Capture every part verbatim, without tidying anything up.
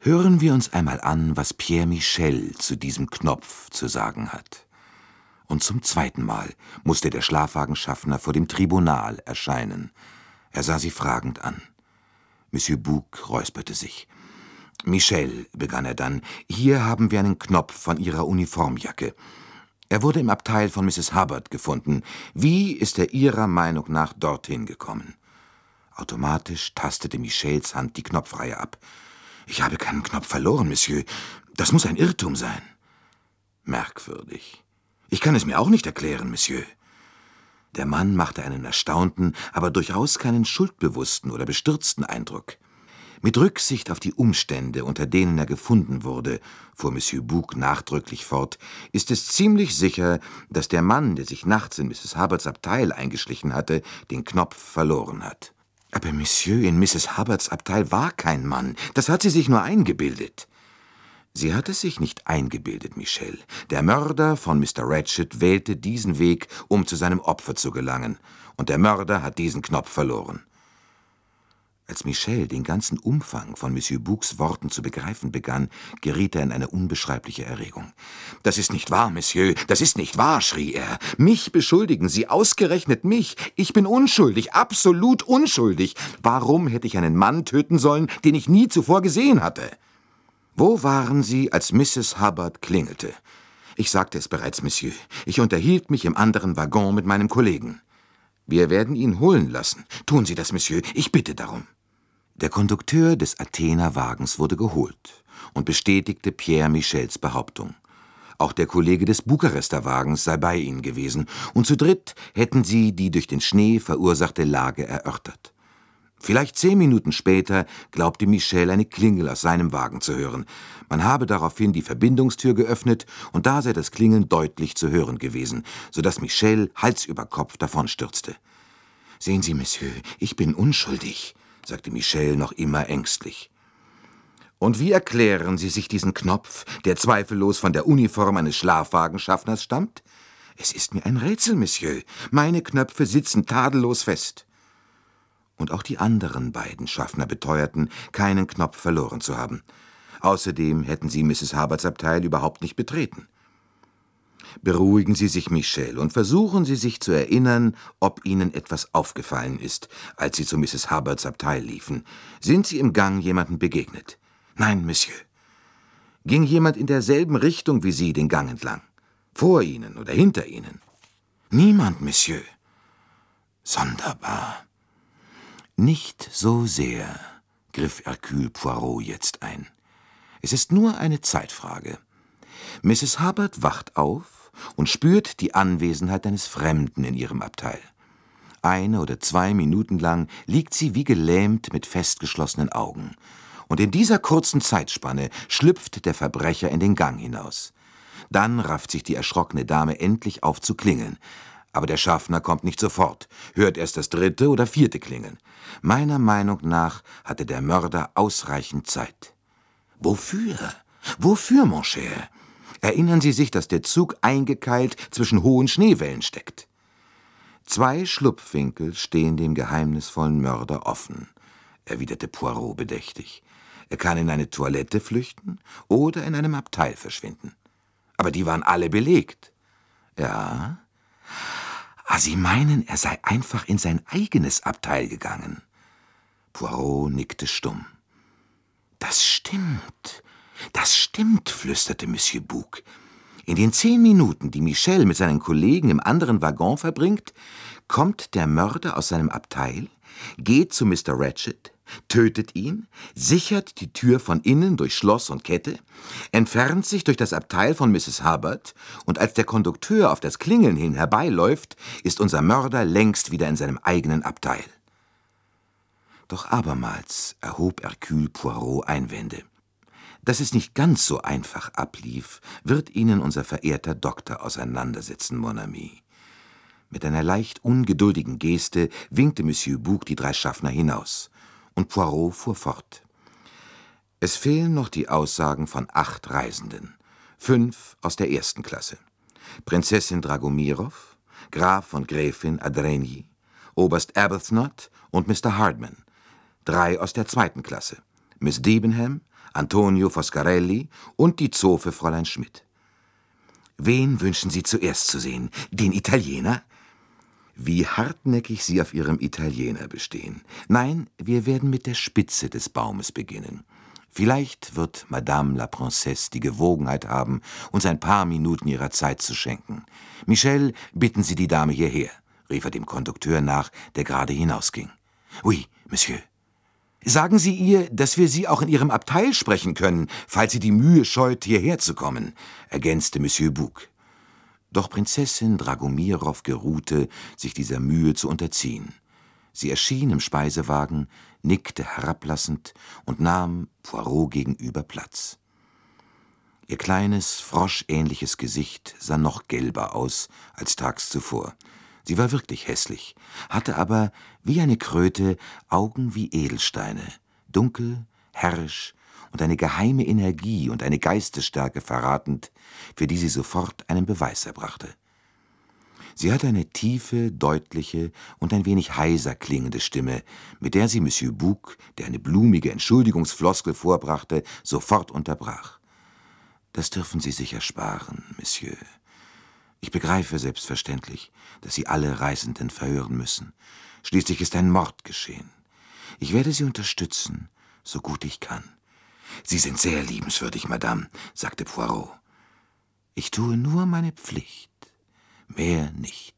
Hören wir uns einmal an, was Pierre Michel zu diesem Knopf zu sagen hat. Und zum zweiten Mal musste der Schlafwagenschaffner vor dem Tribunal erscheinen. Er sah sie fragend an. Monsieur Bouc räusperte sich. »Michel«, begann er dann, »hier haben wir einen Knopf von Ihrer Uniformjacke. Er wurde im Abteil von Misses Hubbard gefunden. Wie ist er Ihrer Meinung nach dorthin gekommen?« Automatisch tastete Michels Hand die Knopfreihe ab. »Ich habe keinen Knopf verloren, Monsieur. Das muss ein Irrtum sein.« »Merkwürdig. Ich kann es mir auch nicht erklären, Monsieur.« Der Mann machte einen erstaunten, aber durchaus keinen schuldbewussten oder bestürzten Eindruck. »Mit Rücksicht auf die Umstände, unter denen er gefunden wurde«, fuhr Monsieur Bouc nachdrücklich fort, »ist es ziemlich sicher, dass der Mann, der sich nachts in Misses Hubbards Abteil eingeschlichen hatte, den Knopf verloren hat.« »Aber Monsieur, in Misses Hubbards Abteil war kein Mann. Das hat sie sich nur eingebildet.« »Sie hat es sich nicht eingebildet, Michel. Der Mörder von Mister Ratchett wählte diesen Weg, um zu seinem Opfer zu gelangen. Und der Mörder hat diesen Knopf verloren.« Als Michel den ganzen Umfang von Monsieur Boucs Worten zu begreifen begann, geriet er in eine unbeschreibliche Erregung. »Das ist nicht wahr, Monsieur, das ist nicht wahr«, schrie er. »Mich beschuldigen Sie, ausgerechnet mich. Ich bin unschuldig, absolut unschuldig. Warum hätte ich einen Mann töten sollen, den ich nie zuvor gesehen hatte?« »Wo waren Sie, als Misses Hubbard klingelte?« »Ich sagte es bereits, Monsieur. Ich unterhielt mich im anderen Waggon mit meinem Kollegen.« »Wir werden ihn holen lassen. Tun Sie das, Monsieur. Ich bitte darum.« Der Kondukteur des Athener-Wagens wurde geholt und bestätigte Pierre Michels Behauptung. Auch der Kollege des Bukarester Wagens sei bei ihnen gewesen, und zu dritt hätten sie die durch den Schnee verursachte Lage erörtert. Vielleicht zehn Minuten später glaubte Michel eine Klingel aus seinem Wagen zu hören. Man habe daraufhin die Verbindungstür geöffnet, und da sei das Klingeln deutlich zu hören gewesen, so dass Michel Hals über Kopf davonstürzte. »Sehen Sie, Monsieur, ich bin unschuldig«, sagte Michel noch immer ängstlich. »Und wie erklären Sie sich diesen Knopf, der zweifellos von der Uniform eines Schlafwagenschaffners stammt?« »Es ist mir ein Rätsel, Monsieur. Meine Knöpfe sitzen tadellos fest.« Und auch die anderen beiden Schaffner beteuerten, keinen Knopf verloren zu haben. Außerdem hätten sie Misses Hubbards Abteil überhaupt nicht betreten. »Beruhigen Sie sich, Michel, und versuchen Sie sich zu erinnern, ob Ihnen etwas aufgefallen ist, als Sie zu Misses Hubbards Abteil liefen. Sind Sie im Gang jemandem begegnet?« »Nein, Monsieur.« »Ging jemand in derselben Richtung wie Sie den Gang entlang? Vor Ihnen oder hinter Ihnen?« »Niemand, Monsieur.« »Sonderbar.« »Nicht so sehr«, griff Hercule Poirot jetzt ein. »Es ist nur eine Zeitfrage. Misses Hubbard wacht auf und spürt die Anwesenheit eines Fremden in ihrem Abteil. Eine oder zwei Minuten lang liegt sie wie gelähmt mit festgeschlossenen Augen. Und in dieser kurzen Zeitspanne schlüpft der Verbrecher in den Gang hinaus. Dann rafft sich die erschrockene Dame endlich auf zu klingeln. Aber der Schaffner kommt nicht sofort, hört erst das dritte oder vierte Klingeln. Meiner Meinung nach hatte der Mörder ausreichend Zeit.« »Wofür? Wofür, mon cher? Erinnern Sie sich, dass der Zug eingekeilt zwischen hohen Schneewellen steckt? Zwei Schlupfwinkel stehen dem geheimnisvollen Mörder offen«, erwiderte Poirot bedächtig. »Er kann in eine Toilette flüchten oder in einem Abteil verschwinden. Aber die waren alle belegt.« »Ja? Ah, Sie meinen, er sei einfach in sein eigenes Abteil gegangen?« Poirot nickte stumm. »Das stimmt, das stimmt«, flüsterte Monsieur Bouc. »In den zehn Minuten, die Michel mit seinen Kollegen im anderen Waggon verbringt, kommt der Mörder aus seinem Abteil, geht zu Mister Ratchett, tötet ihn, sichert die Tür von innen durch Schloss und Kette, entfernt sich durch das Abteil von Misses Hubbard, und als der Kondukteur auf das Klingeln hin herbeiläuft, ist unser Mörder längst wieder in seinem eigenen Abteil.« Doch abermals erhob Hercule Poirot Einwände. Dass es nicht ganz so einfach ablief, wird Ihnen unser verehrter Doktor auseinandersetzen, mon ami. Mit einer leicht ungeduldigen Geste winkte Monsieur Bouc die drei Schaffner hinaus, und Poirot fuhr fort. Es fehlen noch die Aussagen von acht Reisenden, fünf aus der ersten Klasse. Prinzessin Dragomirow, Graf und Gräfin Adrenyi, Oberst Arbuthnot und Mister Hardman. Drei aus der zweiten Klasse, Miss Debenham, Antonio Foscarelli und die Zofe Fräulein Schmidt. Wen wünschen Sie zuerst zu sehen? Den Italiener? Wie hartnäckig Sie auf Ihrem Italiener bestehen. Nein, wir werden mit der Spitze des Baumes beginnen. Vielleicht wird Madame la Princesse die Gewogenheit haben, uns ein paar Minuten ihrer Zeit zu schenken. Michel, bitten Sie die Dame hierher, rief er dem Kondukteur nach, der gerade hinausging. Oui, Monsieur. Sagen Sie ihr, dass wir sie auch in ihrem Abteil sprechen können, falls sie die Mühe scheut, hierher zu kommen, ergänzte Monsieur Bouc. Doch Prinzessin Dragomirow geruhte, sich dieser Mühe zu unterziehen. Sie erschien im Speisewagen, nickte herablassend und nahm Poirot gegenüber Platz. Ihr kleines, froschähnliches Gesicht sah noch gelber aus als tags zuvor. Sie war wirklich hässlich, hatte aber, wie eine Kröte, Augen wie Edelsteine, dunkel, herrisch und eine geheime Energie und eine Geistesstärke verratend, für die sie sofort einen Beweis erbrachte. Sie hatte eine tiefe, deutliche und ein wenig heiser klingende Stimme, mit der sie Monsieur Bouc, der eine blumige Entschuldigungsfloskel vorbrachte, sofort unterbrach. »Das dürfen Sie sich ersparen, Monsieur. Ich begreife selbstverständlich, dass Sie alle Reisenden verhören müssen. Schließlich ist ein Mord geschehen. Ich werde Sie unterstützen, so gut ich kann.« »Sie sind sehr liebenswürdig, Madame«, sagte Poirot. »Ich tue nur meine Pflicht, mehr nicht.«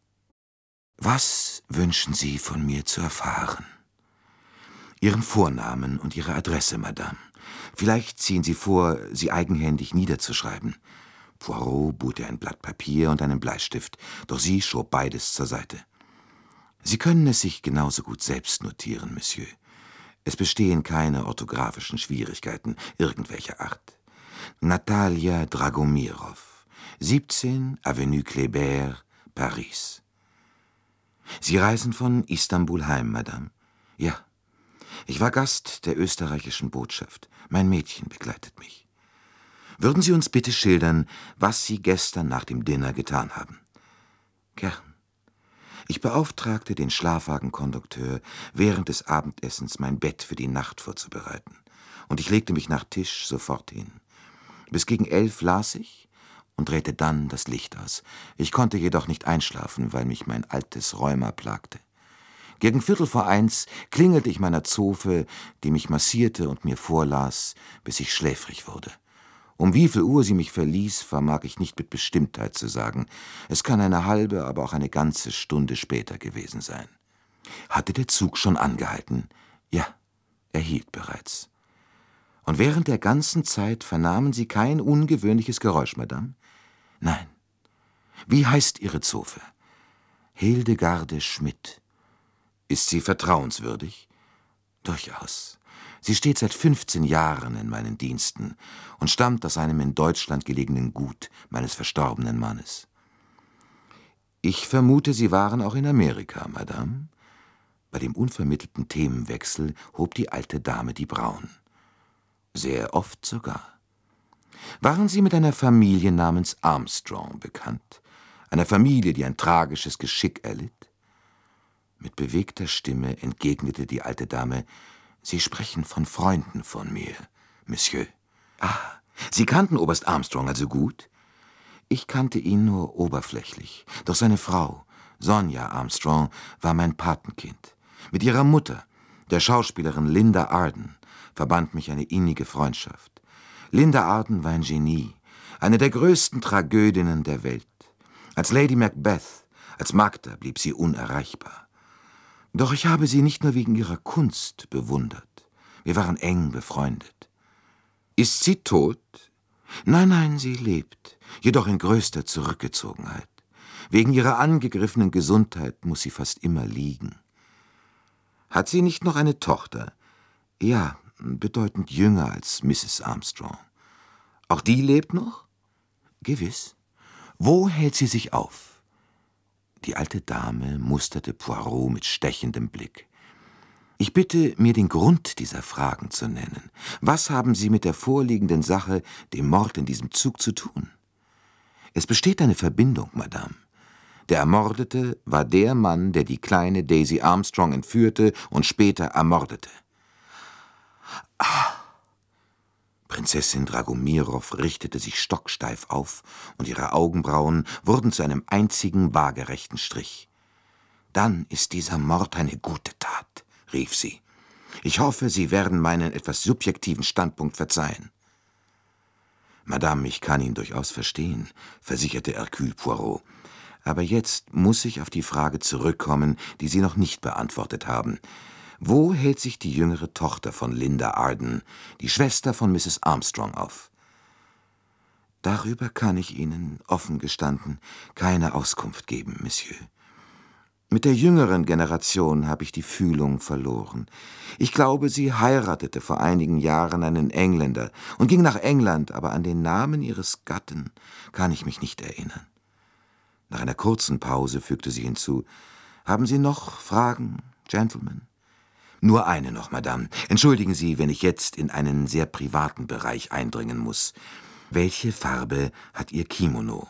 »Was wünschen Sie von mir zu erfahren?« »Ihren Vornamen und Ihre Adresse, Madame. Vielleicht ziehen Sie vor, sie eigenhändig niederzuschreiben.« Poirot bot ihr ein Blatt Papier und einen Bleistift, doch sie schob beides zur Seite. »Sie können es sich genauso gut selbst notieren, Monsieur. Es bestehen keine orthografischen Schwierigkeiten irgendwelcher Art. Natalia Dragomirow, siebzehn Avenue Kléber, Paris.« »Sie reisen von Istanbul heim, Madame?« »Ja. Ich war Gast der österreichischen Botschaft. Mein Mädchen begleitet mich.« »Würden Sie uns bitte schildern, was Sie gestern nach dem Dinner getan haben?« »Gern. Ich beauftragte den Schlafwagenkondukteur, während des Abendessens mein Bett für die Nacht vorzubereiten, und ich legte mich nach Tisch sofort hin. Bis gegen elf las ich und drehte dann das Licht aus. Ich konnte jedoch nicht einschlafen, weil mich mein altes Rheuma plagte. Gegen Viertel vor eins klingelte ich meiner Zofe, die mich massierte und mir vorlas, bis ich schläfrig wurde. Um wie viel Uhr sie mich verließ, vermag ich nicht mit Bestimmtheit zu sagen. Es kann eine halbe, aber auch eine ganze Stunde später gewesen sein. Hatte der Zug schon angehalten? Ja, er hielt bereits. Und während der ganzen Zeit vernahmen Sie kein ungewöhnliches Geräusch, Madame? Nein. Wie heißt Ihre Zofe? Hildegarde Schmidt. Ist sie vertrauenswürdig? Durchaus. Sie steht seit fünfzehn Jahren in meinen Diensten und stammt aus einem in Deutschland gelegenen Gut meines verstorbenen Mannes. Ich vermute, Sie waren auch in Amerika, Madame? Bei dem unvermittelten Themenwechsel hob die alte Dame die Brauen. Sehr oft sogar. Waren Sie mit einer Familie namens Armstrong bekannt? Einer Familie, die ein tragisches Geschick erlitt? Mit bewegter Stimme entgegnete die alte Dame: »Sie sprechen von Freunden von mir, Monsieur.« »Ah, Sie kannten Oberst Armstrong also gut?« »Ich kannte ihn nur oberflächlich, doch seine Frau, Sonja Armstrong, war mein Patenkind. Mit ihrer Mutter, der Schauspielerin Linda Arden, verband mich eine innige Freundschaft. Linda Arden war ein Genie, eine der größten Tragödinnen der Welt. Als Lady Macbeth, als Magda blieb sie unerreichbar. Doch ich habe sie nicht nur wegen ihrer Kunst bewundert. Wir waren eng befreundet.« »Ist sie tot?« »Nein, nein, sie lebt, jedoch in größter Zurückgezogenheit. Wegen ihrer angegriffenen Gesundheit muss sie fast immer liegen.« »Hat sie nicht noch eine Tochter?« »Ja, bedeutend jünger als Misses Armstrong.« »Auch die lebt noch?« »Gewiss.« »Wo hält sie sich auf?« Die alte Dame musterte Poirot mit stechendem Blick. »Ich bitte, mir den Grund dieser Fragen zu nennen. Was haben Sie mit der vorliegenden Sache, dem Mord in diesem Zug, zu tun?« »Es besteht eine Verbindung, Madame. Der Ermordete war der Mann, der die kleine Daisy Armstrong entführte und später ermordete.« Prinzessin Dragomirow richtete sich stocksteif auf, und ihre Augenbrauen wurden zu einem einzigen waagerechten Strich. »Dann ist dieser Mord eine gute Tat«, rief sie. »Ich hoffe, Sie werden meinen etwas subjektiven Standpunkt verzeihen.« »Madame, ich kann ihn durchaus verstehen«, versicherte Hercule Poirot. »Aber jetzt muss ich auf die Frage zurückkommen, die Sie noch nicht beantwortet haben. Wo hält sich die jüngere Tochter von Linda Arden, die Schwester von Misses Armstrong, auf?« »Darüber kann ich Ihnen, offen gestanden, keine Auskunft geben, Monsieur. Mit der jüngeren Generation habe ich die Fühlung verloren. Ich glaube, sie heiratete vor einigen Jahren einen Engländer und ging nach England, aber an den Namen ihres Gatten kann ich mich nicht erinnern.« Nach einer kurzen Pause fügte sie hinzu: »Haben Sie noch Fragen, Gentlemen?« »Nur eine noch, Madame. Entschuldigen Sie, wenn ich jetzt in einen sehr privaten Bereich eindringen muss. Welche Farbe hat Ihr Kimono?«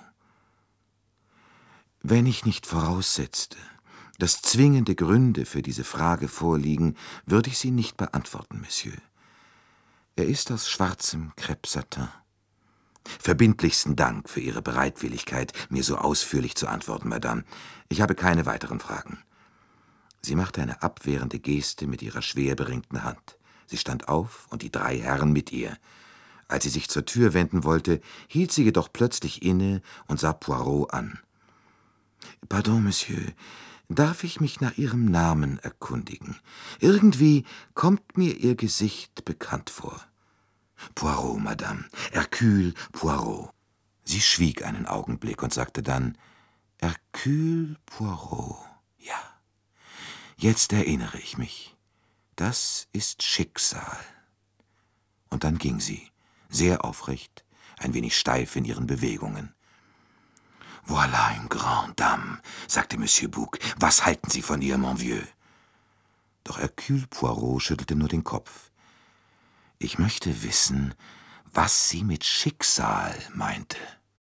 »Wenn ich nicht voraussetzte, dass zwingende Gründe für diese Frage vorliegen, würde ich sie nicht beantworten, Monsieur. Er ist aus schwarzem Crêpe-Satin.« »Verbindlichsten Dank für Ihre Bereitwilligkeit, mir so ausführlich zu antworten, Madame. Ich habe keine weiteren Fragen.« Sie machte eine abwehrende Geste mit ihrer schwer beringten Hand. Sie stand auf und die drei Herren mit ihr. Als sie sich zur Tür wenden wollte, hielt sie jedoch plötzlich inne und sah Poirot an. »Pardon, Monsieur, darf ich mich nach Ihrem Namen erkundigen? Irgendwie kommt mir Ihr Gesicht bekannt vor.« »Poirot, Madame, Hercule Poirot.« Sie schwieg einen Augenblick und sagte dann: »Hercule Poirot, ja. Jetzt erinnere ich mich. Das ist Schicksal.« Und dann ging sie, sehr aufrecht, ein wenig steif in ihren Bewegungen. »Voilà une grande dame«, sagte Monsieur Bouc. »Was halten Sie von ihr, mon vieux?« Doch Hercule Poirot schüttelte nur den Kopf. »Ich möchte wissen, was sie mit Schicksal meinte.«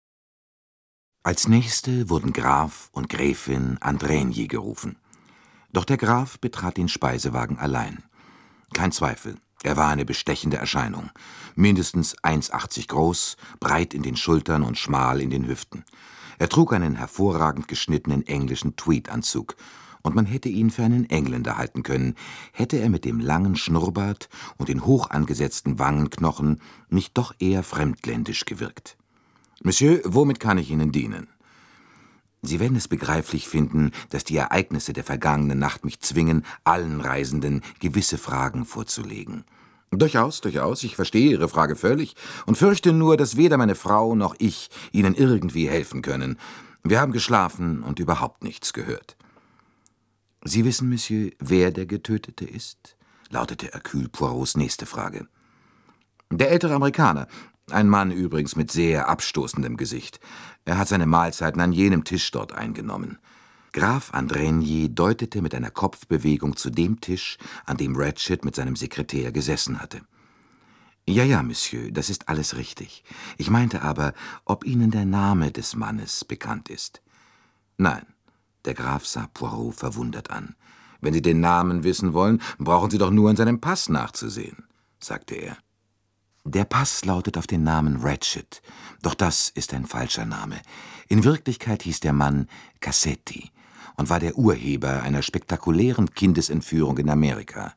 Als Nächste wurden Graf und Gräfin Andrigny gerufen. Doch der Graf betrat den Speisewagen allein. Kein Zweifel, er war eine bestechende Erscheinung. Mindestens eins achtzig groß, breit in den Schultern und schmal in den Hüften. Er trug einen hervorragend geschnittenen englischen Tweedanzug, und man hätte ihn für einen Engländer halten können, hätte er mit dem langen Schnurrbart und den hoch angesetzten Wangenknochen nicht doch eher fremdländisch gewirkt. »Monsieur, womit kann ich Ihnen dienen?« Sie werden es begreiflich finden, dass die Ereignisse der vergangenen Nacht mich zwingen, allen Reisenden gewisse Fragen vorzulegen. »Durchaus, durchaus, ich verstehe Ihre Frage völlig und fürchte nur, dass weder meine Frau noch ich Ihnen irgendwie helfen können. Wir haben geschlafen und überhaupt nichts gehört.« »Sie wissen, Monsieur, wer der Getötete ist?« lautete Hercule Poirots nächste Frage. »Der ältere Amerikaner, ein Mann übrigens mit sehr abstoßendem Gesicht. Er hat seine Mahlzeiten an jenem Tisch dort eingenommen.« Graf Andrigny deutete mit einer Kopfbewegung zu dem Tisch, an dem Ratchett mit seinem Sekretär gesessen hatte. »Ja, ja, Monsieur, das ist alles richtig. Ich meinte aber, ob Ihnen der Name des Mannes bekannt ist.« »Nein.« Der Graf sah Poirot verwundert an. »Wenn Sie den Namen wissen wollen, brauchen Sie doch nur in seinem Pass nachzusehen«, sagte er. »Der Pass lautet auf den Namen Ratchett, doch das ist ein falscher Name. In Wirklichkeit hieß der Mann Cassetti und war der Urheber einer spektakulären Kindesentführung in Amerika.«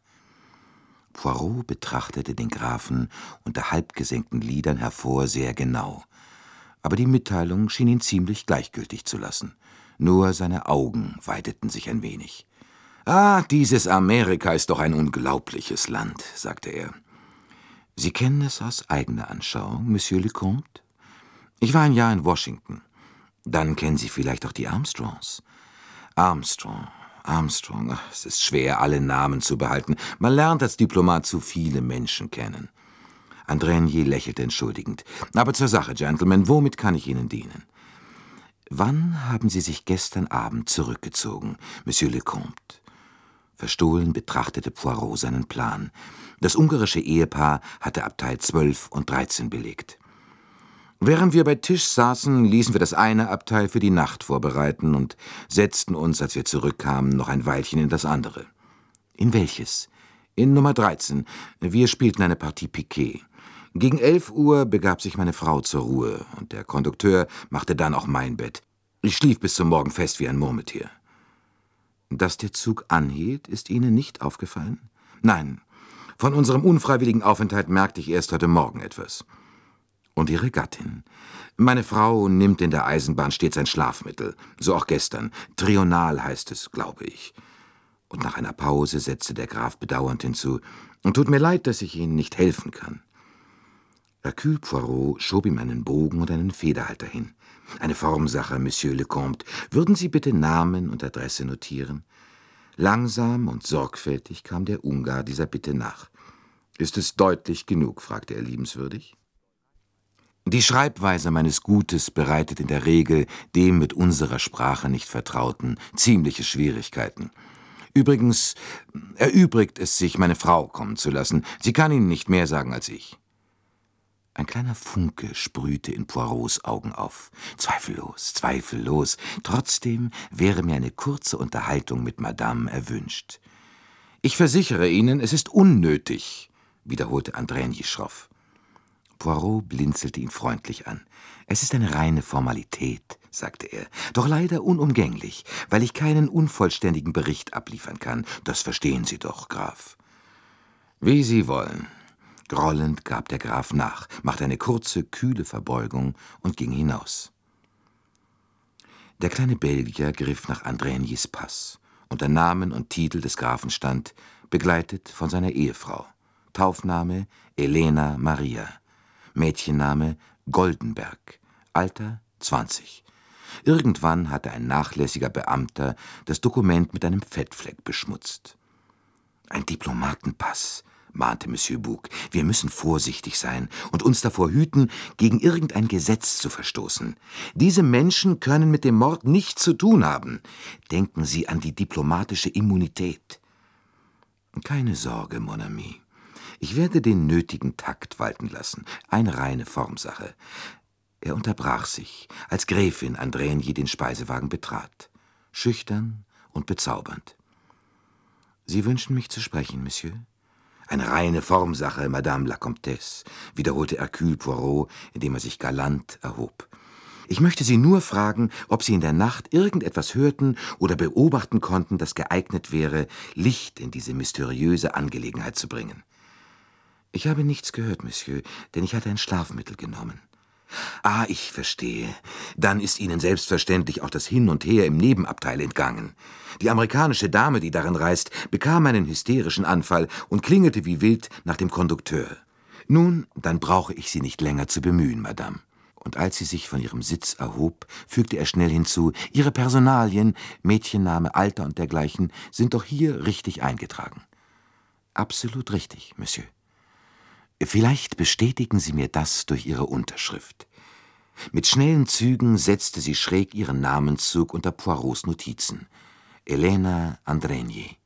Poirot betrachtete den Grafen unter halbgesenkten Lidern hervor sehr genau. Aber die Mitteilung schien ihn ziemlich gleichgültig zu lassen. Nur seine Augen weiteten sich ein wenig. »Ah, dieses Amerika ist doch ein unglaubliches Land«, sagte er. »Sie kennen es aus eigener Anschauung, Monsieur le Comte? Ich war ein Jahr in Washington. Dann kennen Sie vielleicht auch die Armstrongs.« »Armstrong, Armstrong, ach, es ist schwer, alle Namen zu behalten. Man lernt als Diplomat zu viele Menschen kennen.« Andrigny lächelte entschuldigend. »Aber zur Sache, Gentlemen, womit kann ich Ihnen dienen?« »Wann haben Sie sich gestern Abend zurückgezogen, Monsieur le Comte?« Verstohlen betrachtete Poirot seinen Plan. Das ungarische Ehepaar hatte Abteil zwölf und dreizehn belegt. »Während wir bei Tisch saßen, ließen wir das eine Abteil für die Nacht vorbereiten und setzten uns, als wir zurückkamen, noch ein Weilchen in das andere.« »In welches?« In Nummer dreizehn. Wir spielten eine Partie Piquet. Gegen elf Uhr begab sich meine Frau zur Ruhe, und der Kondukteur machte dann auch mein Bett. Ich schlief bis zum Morgen fest wie ein Murmeltier. Dass der Zug anhielt, ist Ihnen nicht aufgefallen? Nein, von unserem unfreiwilligen Aufenthalt merkte ich erst heute Morgen etwas. Und Ihre Gattin? Meine Frau nimmt in der Eisenbahn stets ein Schlafmittel, so auch gestern. Trional heißt es, glaube ich. Und nach einer Pause setzte der Graf bedauernd hinzu: »Tut mir leid, dass ich Ihnen nicht helfen kann.« Hercule Poirot schob ihm einen Bogen und einen Federhalter hin. »Eine Formsache, Monsieur le Comte. Würden Sie bitte Namen und Adresse notieren?« Langsam und sorgfältig kam der Ungar dieser Bitte nach. »Ist es deutlich genug?« fragte er liebenswürdig. Die Schreibweise meines Gutes bereitet in der Regel dem mit unserer Sprache nicht Vertrauten ziemliche Schwierigkeiten. Übrigens erübrigt es sich, meine Frau kommen zu lassen. Sie kann Ihnen nicht mehr sagen als ich.« Ein kleiner Funke sprühte in Poirots Augen auf. Zweifellos, zweifellos. Trotzdem wäre mir eine kurze Unterhaltung mit Madame erwünscht. »Ich versichere Ihnen, es ist unnötig«, wiederholte Andränyi schroff. Poirot blinzelte ihn freundlich an. »Es ist eine reine Formalität«, sagte er, »doch leider unumgänglich, weil ich keinen unvollständigen Bericht abliefern kann. Das verstehen Sie doch, Graf.« »Wie Sie wollen.« Grollend gab der Graf nach, machte eine kurze, kühle Verbeugung und ging hinaus. Der kleine Belgier griff nach Andränis Pass. Unter Namen und Titel des Grafen stand, begleitet von seiner Ehefrau. Taufname Elena Maria. Mädchenname Goldenberg. Alter zwanzig. Irgendwann hatte ein nachlässiger Beamter das Dokument mit einem Fettfleck beschmutzt. »Ein Diplomatenpass«, mahnte Monsieur Bouc. »Wir müssen vorsichtig sein und uns davor hüten, gegen irgendein Gesetz zu verstoßen. Diese Menschen können mit dem Mord nichts zu tun haben. Denken Sie an die diplomatische Immunität.« »Keine Sorge, mon ami. Ich werde den nötigen Takt walten lassen. Eine reine Formsache.« Er unterbrach sich, als Gräfin Andränyi den Speisewagen betrat. Schüchtern und bezaubernd. »Sie wünschen mich zu sprechen, Monsieur?« »Eine reine Formsache, Madame la Comtesse«, wiederholte Hercule Poirot, indem er sich galant erhob. »Ich möchte Sie nur fragen, ob Sie in der Nacht irgendetwas hörten oder beobachten konnten, das geeignet wäre, Licht in diese mysteriöse Angelegenheit zu bringen.« »Ich habe nichts gehört, Monsieur, denn ich hatte ein Schlafmittel genommen.« »Ah, ich verstehe. Dann ist Ihnen selbstverständlich auch das Hin und Her im Nebenabteil entgangen. Die amerikanische Dame, die darin reist, bekam einen hysterischen Anfall und klingelte wie wild nach dem Kondukteur. Nun, dann brauche ich Sie nicht länger zu bemühen, Madame.« Und als sie sich von ihrem Sitz erhob, fügte er schnell hinzu: »Ihre Personalien, Mädchenname, Alter und dergleichen, sind doch hier richtig eingetragen.« »Absolut richtig, Monsieur.« »Vielleicht bestätigen Sie mir das durch Ihre Unterschrift.« Mit schnellen Zügen setzte sie schräg ihren Namenszug unter Poirots Notizen. Elena Andränyi.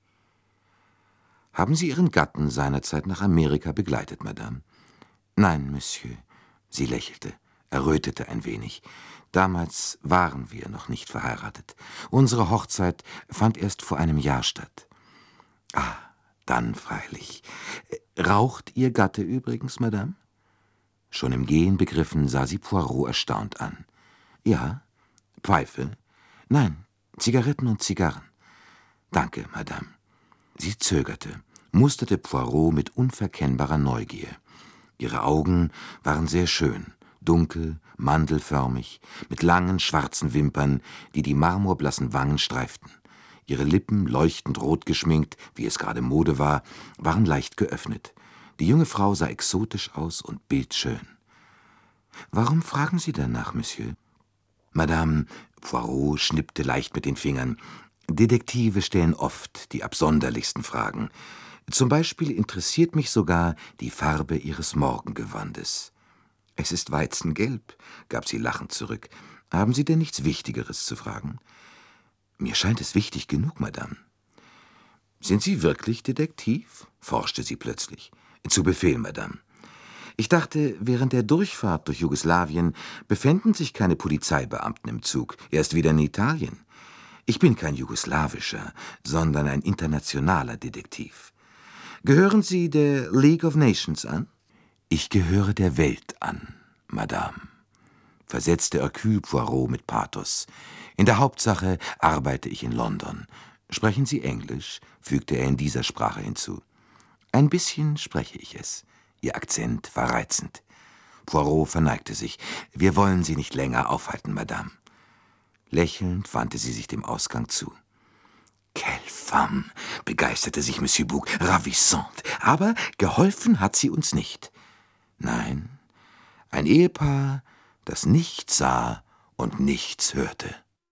»Haben Sie Ihren Gatten seinerzeit nach Amerika begleitet, Madame?« »Nein, Monsieur.« Sie lächelte, errötete ein wenig. »Damals waren wir noch nicht verheiratet. Unsere Hochzeit fand erst vor einem Jahr statt.« »Ah, dann freilich. Raucht Ihr Gatte übrigens, Madame?« Schon im Gehen begriffen, sah sie Poirot erstaunt an. »Ja. Pfeife?« »Nein, Zigaretten und Zigarren.« »Danke, Madame.« Sie zögerte, musterte Poirot mit unverkennbarer Neugier. Ihre Augen waren sehr schön, dunkel, mandelförmig, mit langen schwarzen Wimpern, die die marmorblassen Wangen streiften. Ihre Lippen, leuchtend rot geschminkt, wie es gerade Mode war, waren leicht geöffnet. Die junge Frau sah exotisch aus und bildschön. »Warum fragen Sie danach, Monsieur?« »Madame«, Poirot schnippte leicht mit den Fingern, »Detektive stellen oft die absonderlichsten Fragen. Zum Beispiel interessiert mich sogar die Farbe Ihres Morgengewandes.« »Es ist weizengelb«, gab sie lachend zurück. »Haben Sie denn nichts Wichtigeres zu fragen?« »Mir scheint es wichtig genug, Madame.« »Sind Sie wirklich Detektiv?« forschte sie plötzlich. »Zu Befehl, Madame.« »Ich dachte, während der Durchfahrt durch Jugoslawien befänden sich keine Polizeibeamten im Zug, erst wieder in Italien. Ich bin kein jugoslawischer, sondern ein internationaler Detektiv. Gehören Sie der League of Nations an?« »Ich gehöre der Welt an, Madame«, versetzte Hercule Poirot mit Pathos. »In der Hauptsache arbeite ich in London. Sprechen Sie Englisch?« fügte er in dieser Sprache hinzu. »Ein bisschen spreche ich es.« Ihr Akzent war reizend. Poirot verneigte sich. »Wir wollen Sie nicht länger aufhalten, Madame.« Lächelnd wandte sie sich dem Ausgang zu. »Quelle femme«, begeisterte sich Monsieur Bouc, »ravissante. Aber geholfen hat sie uns nicht. Nein, ein Ehepaar, das nichts sah und nichts hörte.«